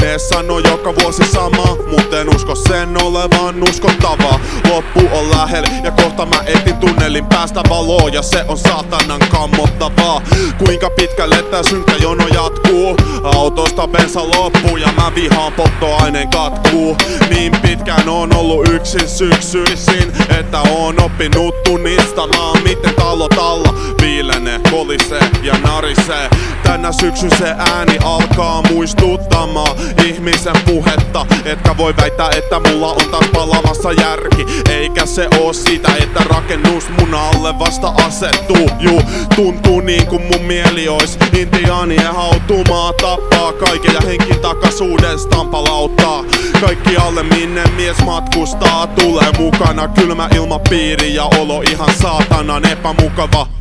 Ne sanoo joka vuosi sama, mut en usko sen olevan uskottavaa. Loppu on lähellä ja kohta mä etin tunnelin päästä valoa, ja se on saatanan kammottavaa. Kuinka pitkälle tää synkkä jono jatkuu? Autosta bensa loppuu ja mä vihaan polttoaineen katkuu. Niin pitkään on ollut yksin syksyisin, että oon oppinut tunnistamaan miten talot alla viilenee, kolisee ja narisee. Tänä syksyn se ääni alkaa muistuttamaan ihmisen puhetta, etkä voi väittää, että mulla on taas palamassa järki. Eikä se oo siitä, että rakennus mun alle vasta asettuu. Juu, tuntuu niinku mun mieli ois intiaanien hautumaa. Tappaa kaiken ja henki takas uudestaan palauttaa kaikki alle, minne mies matkustaa. Tulee mukana kylmä ilmapiiri ja olo ihan saatanan epämukava.